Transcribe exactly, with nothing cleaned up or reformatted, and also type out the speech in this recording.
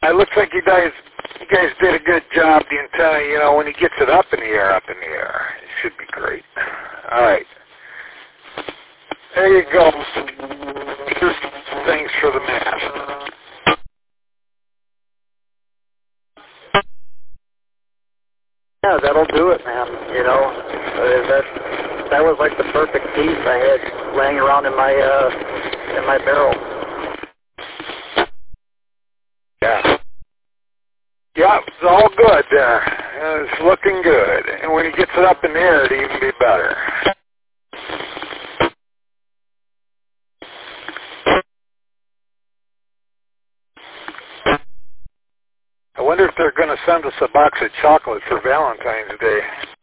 It looks like you guys, you guys did a good job. The antenna, you know, when he gets it up in the air, up in the air, it should be great. All right. There you go. Here's things for the mast. Yeah, that'll do it, man. You know, uh, that that was like the perfect piece I had laying around in my uh, in my barrel. Yeah. Yeah, it's all good there. It's looking good. And when he gets it up in the air, it'll even be better. I wonder if they're going to send us a box of chocolate for Valentine's Day.